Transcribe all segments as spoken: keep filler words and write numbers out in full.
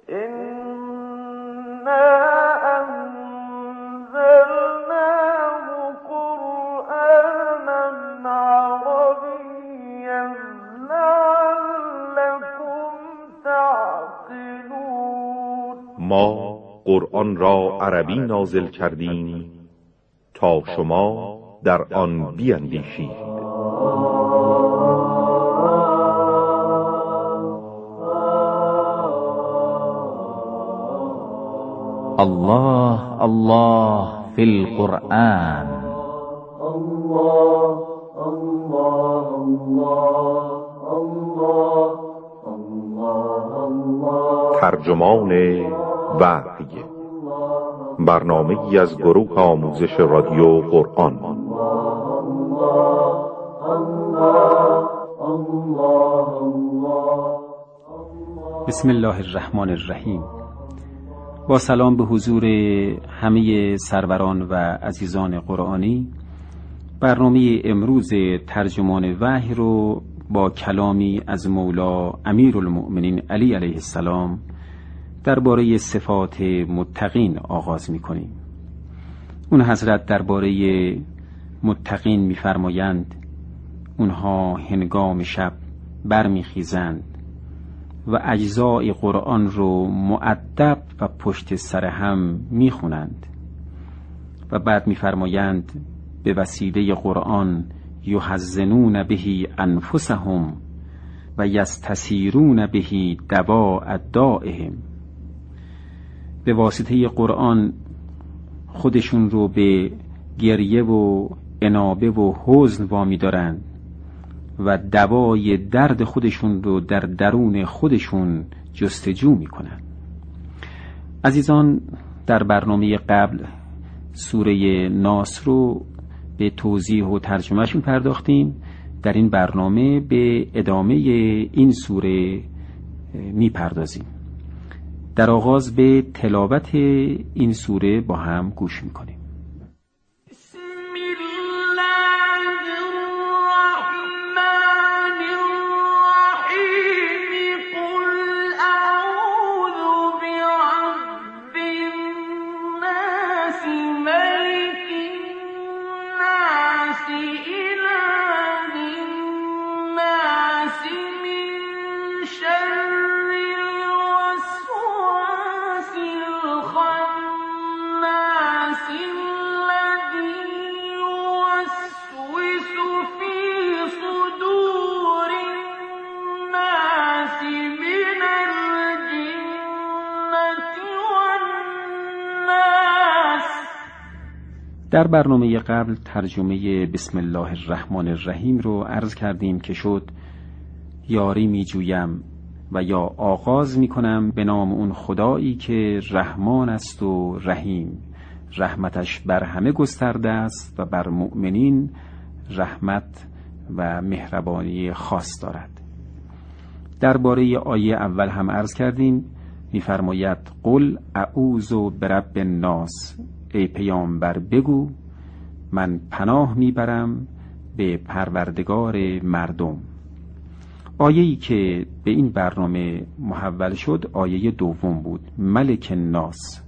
ما قرآن را عربی نازل کردیم تا شما در آن بیندیشید. الله الله فی القرآن. الله الله الله الله الله. ترجمان وحی، برنامه‌ای از گروه آموزش رادیو قرآن. بسم الله الرحمن الرحیم. با سلام به حضور همه سروران و عزیزان قرآنی، برنامه امروز ترجمان وحی رو با کلامی از مولا امیرالمؤمنین علی علیه السلام درباره صفات متقین آغاز می‌کنیم. اون حضرت درباره متقین می‌فرمایند اونها هنگام شب برمیخیزند و اجزای قرآن رو مؤدب و پشت سر هم میخونند و بعد میفرمایند به وسیله قرآن یحزنون بهی انفسهم و یستسیرون بهی دواء دائهم. به واسطه قرآن خودشون رو به گریه و انابه و حزن وامی دارند و دوای درد خودشون رو در درون خودشون جستجو میکنن. عزیزان، در برنامه قبل سوره ناس رو به توضیح و ترجمهشون پرداختیم. در این برنامه به ادامه این سوره میپردازیم. در آغاز به تلاوت این سوره با هم گوش میکنیم. در برنامه قبل ترجمه بسم الله الرحمن الرحیم رو عرض کردیم که شد یاری می جویم و یا آغاز می کنم به نام اون خدایی که رحمان است و رحیم، رحمتش بر همه گسترده است و بر مؤمنین رحمت و مهربانی خاص دارد. درباره آیه اول هم عرض کردیم، می فرماید قل اعوذ برب الناس، ای پیامبر بگو من پناه میبرم به پروردگار مردم. آیه‌ای که به این برنامه محول شد آیه دوم بود، ملک الناس.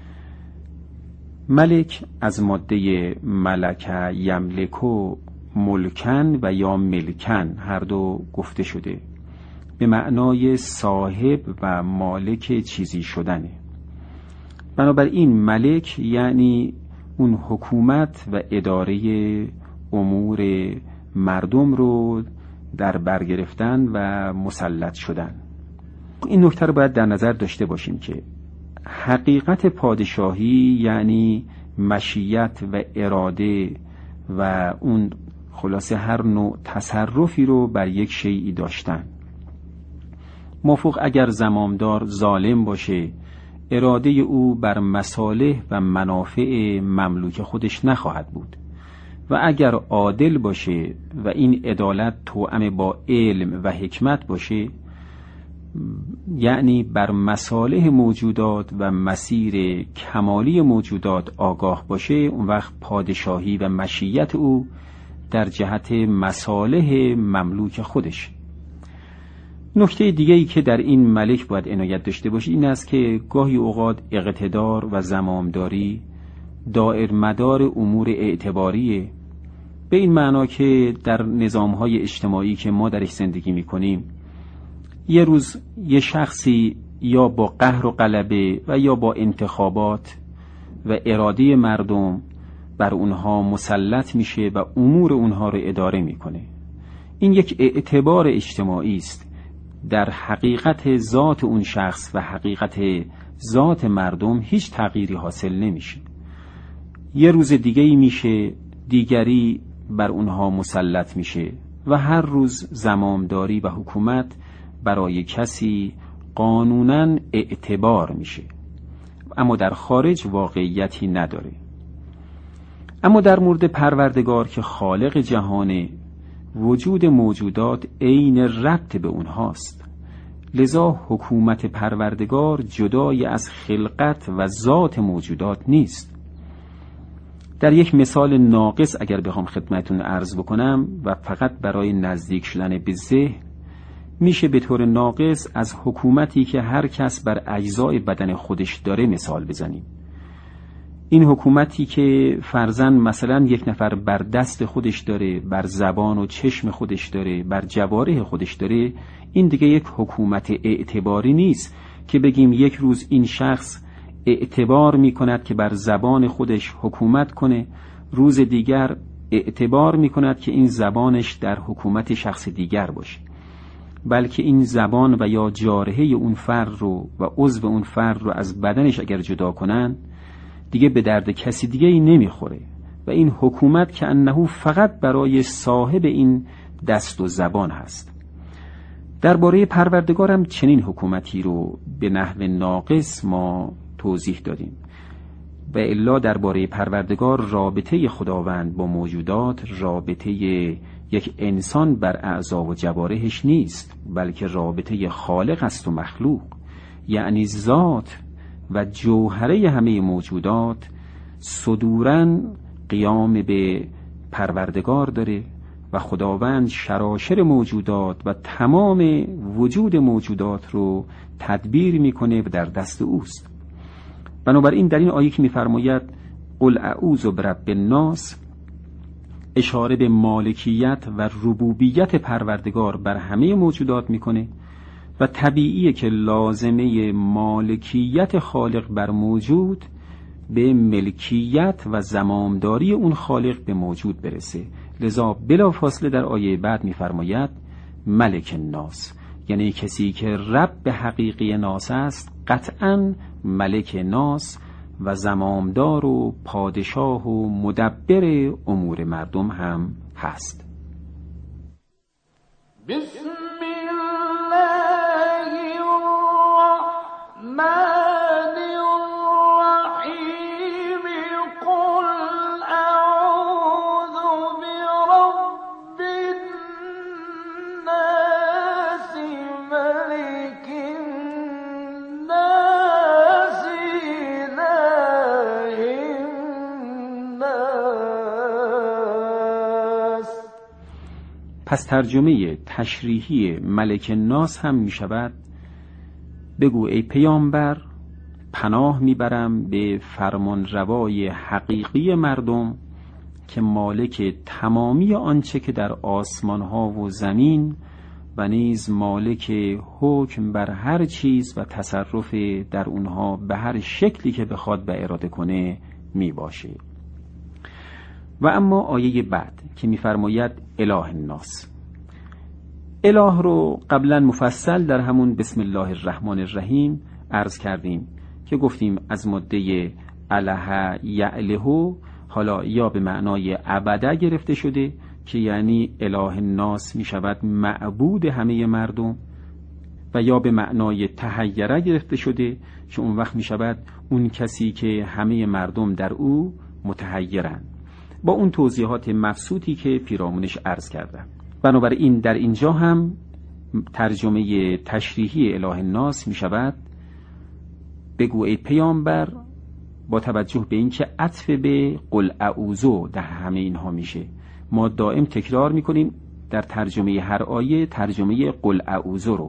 ملک از ماده ملک یملکو ملکن و یا ملکن هر دو گفته شده، به معنای صاحب و مالک چیزی شدنه. بنابراین ملک یعنی اون حکومت و اداره امور مردم رو در بر گرفتن و مسلط شدن. این نکته رو باید در نظر داشته باشیم که حقیقت پادشاهی یعنی مشیت و اراده و اون خلاصه هر نوع تصرفی رو بر یک شیئی داشتن. مافوق اگر زمامدار ظالم باشه، اراده او بر مصالح و منافع مملوک خودش نخواهد بود و اگر عادل باشه و این عدالت توأم با علم و حکمت باشه، یعنی بر مصالح موجودات و مسیر کمالی موجودات آگاه باشه، اون وقت پادشاهی و مشیت او در جهت مصالح مملوک خودش. نکته دیگه‌ای که در این ملک باید عنایت داشته باشی این است که گاهی اوقات اقتدار و زمامداری دائر مدار امور اعتباریه، به این معنا که در نظام‌های اجتماعی که ما درش زندگی می‌کنیم یه روز یه شخصی یا با قهر و غلبه و یا با انتخابات و اراده مردم بر اونها مسلط میشه و امور اونها رو اداره میکنه. این یک اعتبار اجتماعی است. در حقیقت ذات اون شخص و حقیقت ذات مردم هیچ تغییری حاصل نمیشه. یه روز دیگه‌ای میشه دیگری بر اونها مسلط میشه و هر روز زمامداری و حکومت برای کسی قانوناً اعتبار میشه، اما در خارج واقعیتی نداره. اما در مورد پروردگار که خالق جهانه، وجود موجودات عین ربط به اونهاست، لذا حکومت پروردگار جدای از خلقت و ذات موجودات نیست. در یک مثال ناقص اگر بخوام خدمتون عرض بکنم و فقط برای نزدیک شدن به ذهن، میشه به طور ناقص از حکومتی که هر کس بر اجزای بدن خودش داره مثال بزنیم. این حکومتی که فرضاً مثلا یک نفر بر دست خودش داره، بر زبان و چشم خودش داره، بر جوارح خودش داره، این دیگه یک حکومت اعتباری نیست که بگیم یک روز این شخص اعتبار میکند که بر زبان خودش حکومت کنه، روز دیگر اعتبار میکند که این زبانش در حکومت شخص دیگر باشه. بلکه این زبان و یا جارحه اون فرد رو و عضو اون فرد رو از بدنش اگر جدا کنن دیگه به درد کسی دیگه ای نمیخوره و این حکومت که انه فقط برای صاحب این دست و زبان هست. درباره پروردگارم چنین حکومتی رو به نحو ناقص ما توضیح دادیم و الا درباره پروردگار رابطه خداوند با موجودات رابطه یک انسان بر اعضا و جوارحش نیست، بلکه رابطه خالق است و مخلوق، یعنی ذات و جوهره همه موجودات صدوراً قیام به پروردگار داره و خداوند شراشر موجودات و تمام وجود موجودات رو تدبیر میکنه و در دست اوست. بنابراین در این آیه که میفرماید قل اعوذ برب الناس، اشاره به مالکیت و ربوبیت پروردگار بر همه موجودات میکنه و طبیعیه که لازمه مالکیت خالق بر موجود به ملکیت و زمامداری اون خالق به موجود برسه. لذا بلافاصله در آیه بعد میفرماید ملک الناس، یعنی کسی که رب حقیقی ناس است قطعاً ملک ناس و زمامدار و پادشاه و مدبر امور مردم هم هست. بسم الله الرحمن الرحیم قل اعوذ برب الناس ملک الناس اله الناس. پس ترجمه تشریحی ملک الناس هم می شود بگو ای پیامبر پناه میبرم به فرمان روای حقیقی مردم که مالک تمامی آنچه که در آسمان ها و زمین و نیز مالک حکم بر هر چیز و تصرف در اونها به هر شکلی که بخواد به اراده کنه می باشه. و اما آیه بعد که میفرماید اله الناس، اله رو قبلا مفصل در همون بسم الله الرحمن الرحیم عرض کردیم که گفتیم از ماده اله یعله، حالا یا به معنای عبده گرفته شده که یعنی اله الناس می شود معبود همه مردم، و یا به معنای تحیره گرفته شده که اون وقت می شود اون کسی که همه مردم در او متحیرن، با اون توضیحات مبسوطی که پیرامونش عرض کردم. بنابراین در اینجا هم ترجمه تشریحی اله الناس می شود بگو ای پیامبر، با توجه به اینکه عطف به قل اعوذ در همه اینها میشه، ما دائم تکرار میکنیم در ترجمه هر آیه ترجمه قل اعوذ رو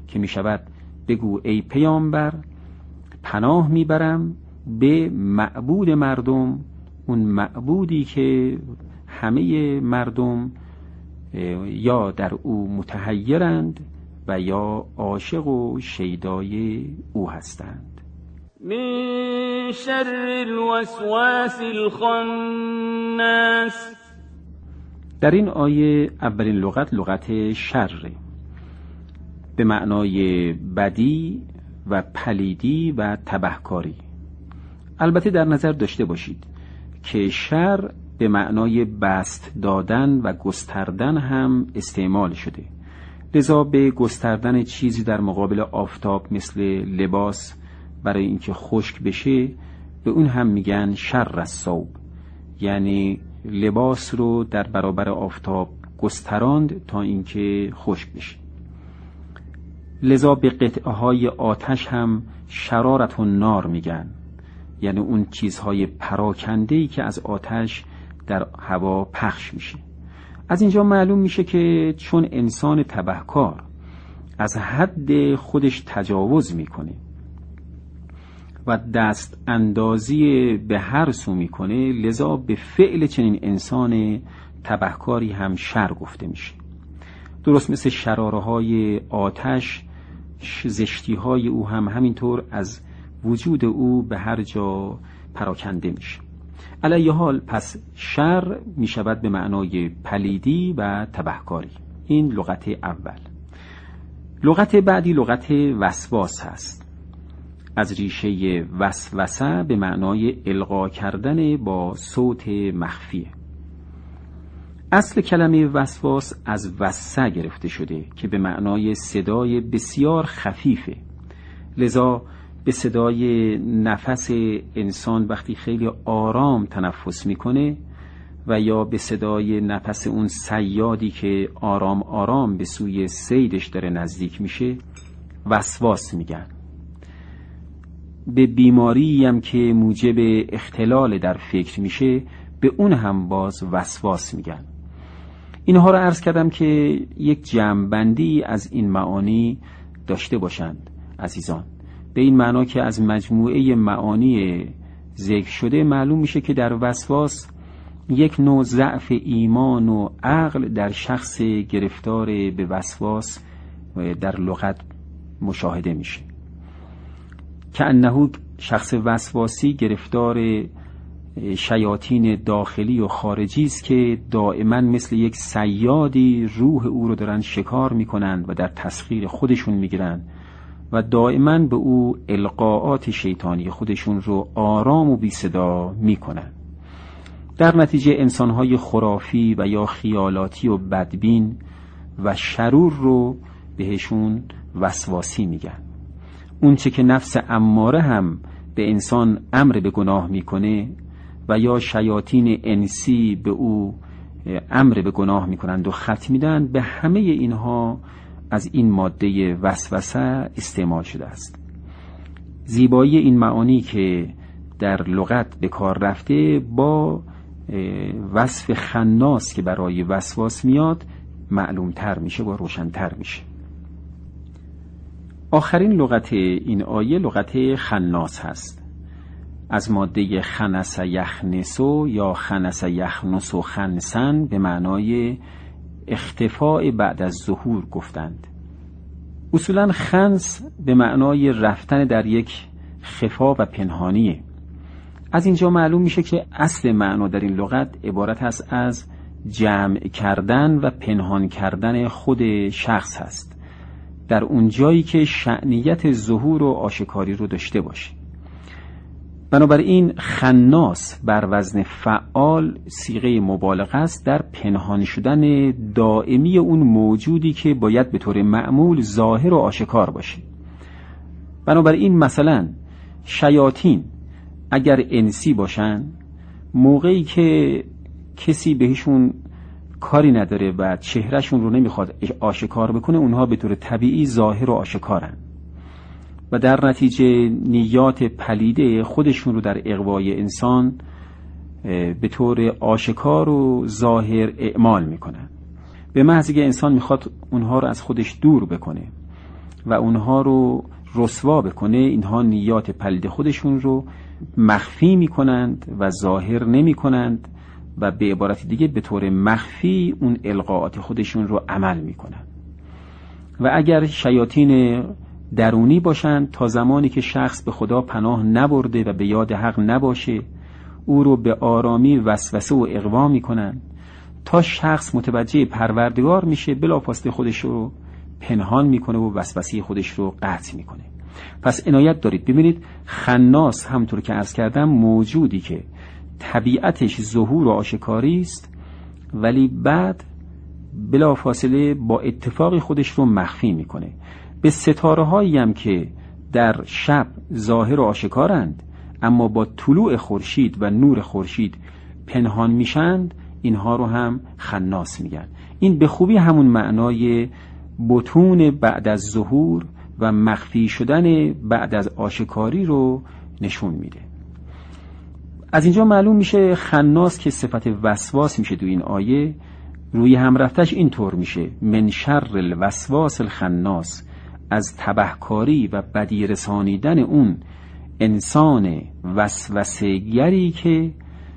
که می شود بگو ای پیامبر پناه می برم به معبود مردم، اون معبودی که همه مردم یا در او متحیرند و یا عاشق و شیدای او هستند. من شر الوسواس الخناس. در این آیه اولین لغت لغت شر به معنای بدی و پلیدی و تبهکاری. البته در نظر داشته باشید که شر به معنای بست دادن و گستردن هم استعمال شده، لذا به گستردن چیزی در مقابل آفتاب مثل لباس برای اینکه خشک بشه به اون هم میگن شر الثوب، یعنی لباس رو در برابر آفتاب گستراند تا اینکه خشک بشه. لذا به قطعه های آتش هم شرارت النار میگن، یعنی اون چیزهای پراکنده‌ای که از آتش در هوا پخش میشه. از اینجا معلوم میشه که چون انسان تبهکار از حد خودش تجاوز میکنه و دست اندازی به هر سو میکنه، لذا به فعل چنین انسان تبهکاری هم شر گفته میشه. درست مثل شراره های آتش، زشتی های او هم همینطور از وجود او به هر جا پراکنده میشه. علیه حال پس شر میشود به معنای پلیدی و تبهکاری. این لغت اول. لغت بعدی لغت وسواس هست، از ریشه وسوسه به معنای القا کردن با صوت مخفیه. اصل کلمه وسواس از وسه گرفته شده که به معنای صدای بسیار خفیفه، لذا به صدای نفس انسان وقتی خیلی آرام تنفس میکنه و یا به صدای نفس اون صیادی که آرام آرام به سوی صیدش داره نزدیک میشه وسواس میگن. به بیماری هم که موجب اختلال در فکر میشه به اون هم باز وسواس میگن. اینها رو عرض کردم که یک جمع‌بندی از این معانی داشته باشند عزیزان، به این معنا که از مجموعه معانی ذکر شده معلوم میشه که در وسواس یک نوع ضعف ایمان و عقل در شخص گرفتار به وسواس در لغت مشاهده میشه، که انه شخص وسواسی گرفتار شیاطین داخلی و خارجی است که دائما مثل یک صیادی روح او رو دارن شکار میکنند و در تسخیر خودشون میگیرن و دائما به او القاءات شیطانی خودشون رو آرام و بی صدا میکنن. در نتیجه انسانهای خرافی و یا خیالاتی و بدبین و شرور رو بهشون وسواسی میگن. اون چه که نفس اماره هم به انسان امر به گناه میکنه و یا شیاطین انسی به او امر به گناه میکنند و خط میدن، به همه اینها از این ماده وسوسه استعمال شده است. زیبایی این معانی که در لغت به کار رفته با وصف خناس که برای وسواس میاد معلوم تر میشه و روشن تر میشه. آخرین لغت این آیه لغت خناس هست، از ماده خنس یخنسو یا خنس یخنسو خنسن به معنای اختفاء بعد از ظهور گفتند. اصولا خنس به معنای رفتن در یک خفا و پنهانیه. از اینجا معلوم میشه که اصل معنا در این لغت عبارت است از جمع کردن و پنهان کردن خود شخص هست در اون جایی که شأنیت ظهور و آشکاری رو داشته باشه. بنابراین خناس بر وزن فعال صیغه مبالغه است در پنهان شدن دائمی اون موجودی که باید به طور معمول ظاهر و آشکار باشه. بنابراین مثلا شیاطین اگر انسی باشن، موقعی که کسی بهشون کاری نداره و چهرهشون رو نمیخواد آشکار بکنه، اونها به طور طبیعی ظاهر و آشکارن و در نتیجه نیات پلیده خودشون رو در اغوای انسان به طور آشکار و ظاهر اعمال میکنن. به محض که انسان میخواد اونها رو از خودش دور بکنه و اونها رو رسوا بکنه، اینها نیات پلید خودشون رو مخفی میکنند و ظاهر نمیکنند و به عبارت دیگه به طور مخفی اون القاءات خودشون رو عمل میکنند. و اگر شیاطین درونی باشند، تا زمانی که شخص به خدا پناه نبرده و به یاد حق نباشه، او رو به آرامی وسوسه و اغوا میکنن تا شخص متوجه پروردگار میشه، بلافاصله خودش رو پنهان میکنه و وسوسه خودش رو قطع میکنه. پس عنایت دارید. ببینید خناس همونطور که عرض کردم موجودی که طبیعتش ظهور و آشکاری است، ولی بعد بلافاصله با اتفاق خودش رو مخفی میکنه. به ستاره هایی هم که در شب ظاهر و آشکارند اما با طلوع خورشید و نور خورشید پنهان میشند، اینها رو هم خناس میگن. این به خوبی همون معنای بطون بعد از ظهور و مخفی شدن بعد از آشکاری رو نشون میده. از اینجا معلوم میشه خناس که صفت وسواس میشه. دو این آیه روی هم رفتش اینطور میشه: من شر الوسواس الخناس، از تبهکاری و بدی رسانیدن اون انسان وسوسه‌گری که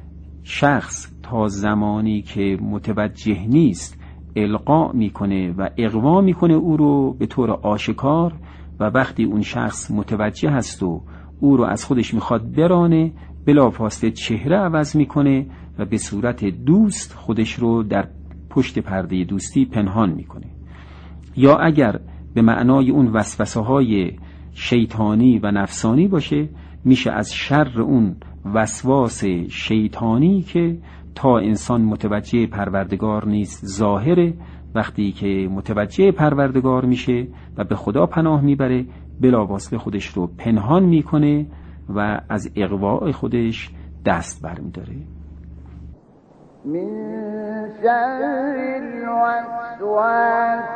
شخص تا زمانی که متوجه نیست القا میکنه و اغوا میکنه او رو به طور آشکار، و وقتی اون شخص متوجه هست و او رو از خودش میخواد برانه، بلافاصله چهره عوض میکنه و به صورت دوست خودش رو در پشت پرده دوستی پنهان میکنه. یا اگر به معنای اون وسوسه های شیطانی و نفسانی باشه، میشه از شر اون وسواس شیطانی که تا انسان متوجه پروردگار نیست ظاهره. وقتی که متوجه پروردگار میشه و به خدا پناه میبره، بلافاصله خودش رو پنهان میکنه و از اغواء خودش دست برمیداره. من شر الوسواس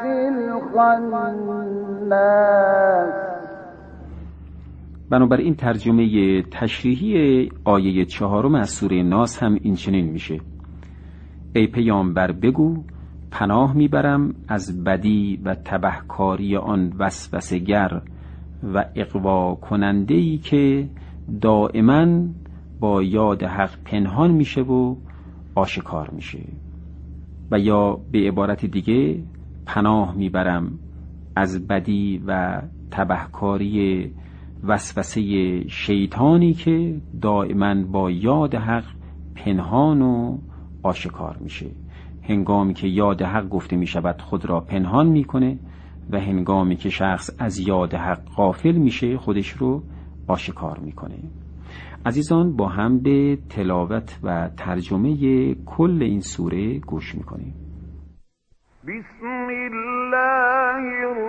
الخناس. بنابراین ترجمه تشریحی آیه چهارم از سوره ناس هم این چنین میشه: ای پیامبر بگو پناه میبرم از بدی و تبهکاری آن وسوسه‌گر و اغوا کننده‌ای که دائما با یاد حق پنهان میشه و آشکار میشه. و یا به عبارت دیگه پناه میبرم از بدی و تبهکاری وسوسه شیطانی که دائما با یاد حق پنهان و آشکار میشه. هنگامی که یاد حق گفته میشود خود را پنهان میکنه و هنگامی که شخص از یاد حق غافل میشه خودش رو آشکار میکنه. عزیزان با هم به تلاوت و ترجمه کل این سوره گوش میکنیم. بسم الله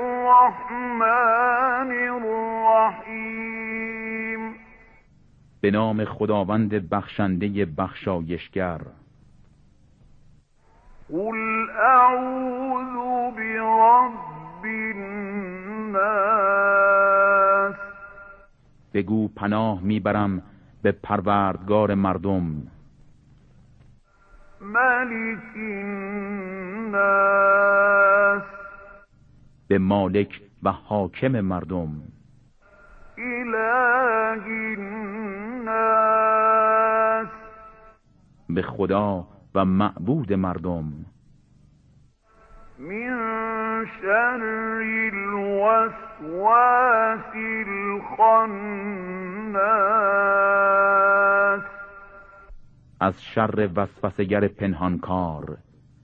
الرحمن الرحیم. به نام خداوند بخشنده بخشایشگر. قل اعوذ برب الناس. بگو پناه میبرم به پروردگار مردم. ملک الناس. به مالک و حاکم مردم. اله الناس. به خدا و معبود مردم. من شر الوسواس الخناس. از شر وسوسه‌گر پنهانکار.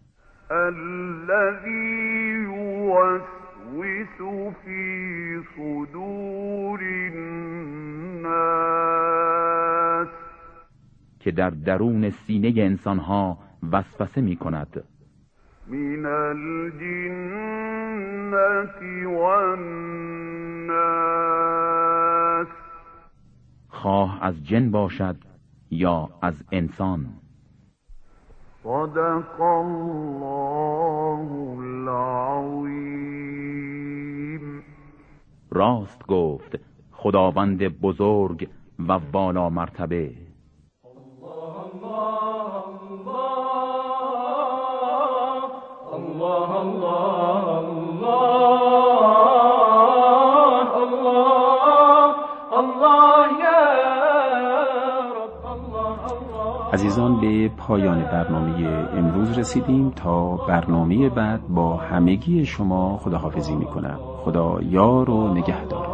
الذی یوسوس فی صدور الناس. که در درون سینه انسانها وسوسه می کند. من الجنة والناس. خواه از جن باشد یا از انسان. صدق الله العظیم. راست گفت خداوند بزرگ و بالا مرتبه. الله، الله، الله، الله، الله. عزیزان به پایان برنامه امروز رسیدیم. تا برنامه بعد با همگی شما خداحافظی میکنم. خدا یار و نگهدار.